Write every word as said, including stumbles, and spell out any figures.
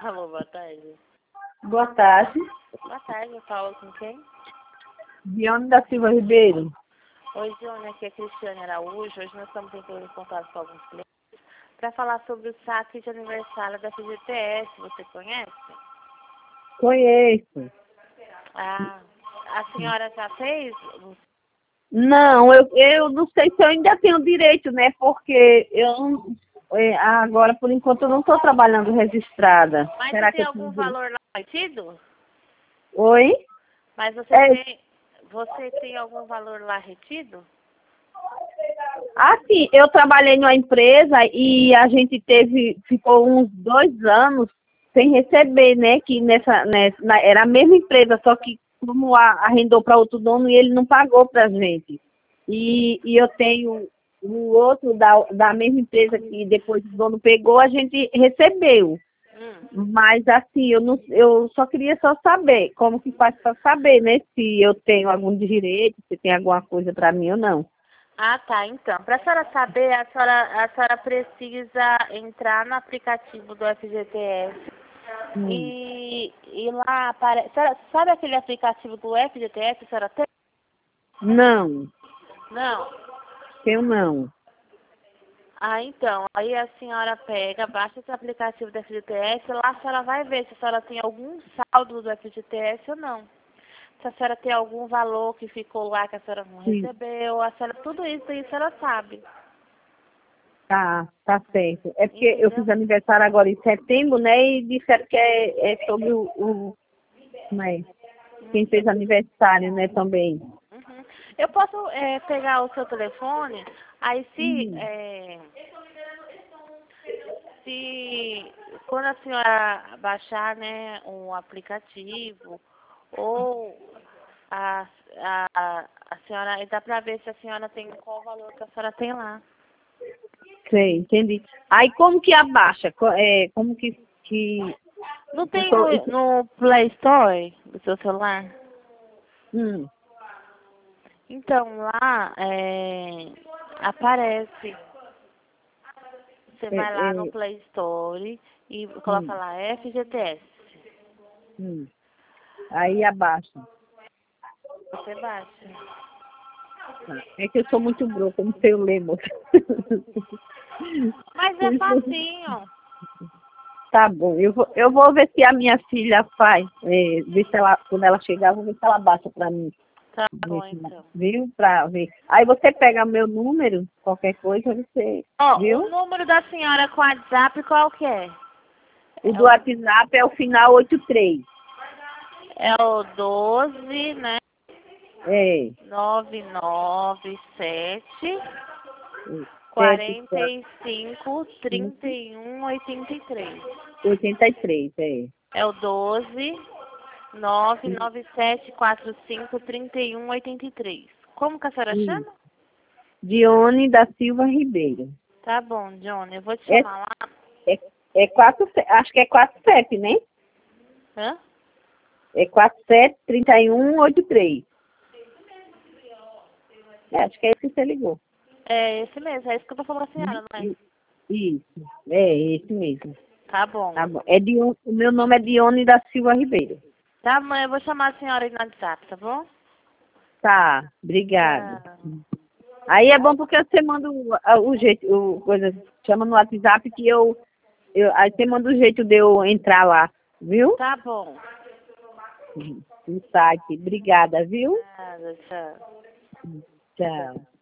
Alô, boa tarde. Boa tarde. Boa tarde, eu falo com quem? Dione da Silva Ribeiro. Oi, Dione, aqui é Cristiane Araújo. Hoje nós estamos tentando em contato com alguns clientes para falar sobre o saque de aniversário da F G T S. Você conhece? Conheço. Ah, a senhora já fez? Não, eu, eu não sei se eu ainda tenho direito, né? Porque eu é, agora, por enquanto, eu não estou trabalhando registrada. Mas Será você que tem eu algum tenho direito? valor lá retido? Oi? Mas você É, tem, você tem algum valor lá retido? assim, eu trabalhei numa empresa e a gente teve, ficou uns dois anos sem receber, né? Que nessa, nessa na- era a mesma empresa, só que como a, arrendou para outro dono e ele não pagou para a gente. E, e eu tenho o outro da, da mesma empresa que depois o dono pegou, a gente recebeu. Hum. Mas assim, eu, não, eu só queria só saber, como que faz para saber, né? Se eu tenho algum direito, se tem alguma coisa para mim ou não. Ah, tá. Então, para a senhora saber, a senhora, a senhora precisa entrar no aplicativo do F G T S Hum. e, e lá aparece... Sabe aquele aplicativo do F G T S, a senhora tem? Não, Não. eu não. Ah, então, aí a senhora pega, baixa esse aplicativo do F G T S, lá a senhora vai ver se a senhora tem algum saldo do F G T S ou não. Se a senhora tem algum valor que ficou lá que a senhora não Sim. recebeu, a senhora, tudo isso aí a senhora sabe. Tá, tá certo. É porque eu Entendeu? fiz aniversário agora em setembro, né? E disseram que é, é sobre o, o como é? Quem fez aniversário, né, também. Uhum. Eu posso é, pegar o seu telefone, aí se, Hum. é, se quando a senhora baixar, né, um aplicativo, ou a, a, a senhora, dá pra ver se a senhora tem qual valor que a senhora tem lá. Sei, entendi. Aí como que abaixa? Co- É, como que, que Não eu tem tô, no, isso- no Play Store do seu celular? hum, Então lá é, aparece. Você é, vai lá no é, Play Store e coloca hum, lá F G T S. hum. Aí abaixa. Você baixa. Tá. É que eu sou muito broca, eu não sei o ler, moça. Mas é facinho. Tá bom, eu vou, eu vou ver se a minha filha faz, é, ver se ela, quando ela chegar, eu vou ver se ela baixa pra mim, Tá ver bom, se- então. viu? Pra ver. Aí você pega meu número, qualquer coisa, você, Ó, o viu? número da senhora com WhatsApp qual que é? O É do o, WhatsApp é o final oitenta e três. é o doze, né? É, nove nove sete, sete, quarenta quatro, e cinco, trinta cinco, e um, oitenta e três. oitenta e três, é. É o doze, nove nove sete, quarenta e cinco, trinta e um, oitenta e três. Como que a senhora Hum. chama? Dione da Silva Ribeiro. Tá bom, Johnny, eu vou te É, chamar lá. é, é quatro, acho que é quatro sete, né? Hã? É quatro sete, trinta e um, oitenta e três. É, acho que é esse que você ligou. É esse mesmo, é isso que eu tô falando com a Né? senhora, não é? I- Isso, é esse mesmo. Tá bom. Tá bom. É Dione, o meu nome é Dione da Silva Ribeiro. Tá bom, eu vou chamar a senhora aí no WhatsApp, tá bom? Tá, obrigado. Tchau. Aí é bom porque você manda o, a- o jeito, o, coisa, chama no WhatsApp que eu, eu, aí você manda o jeito de eu entrar lá, viu? Tá bom. No site. Obrigada, viu? Nada, tchau. Tchau.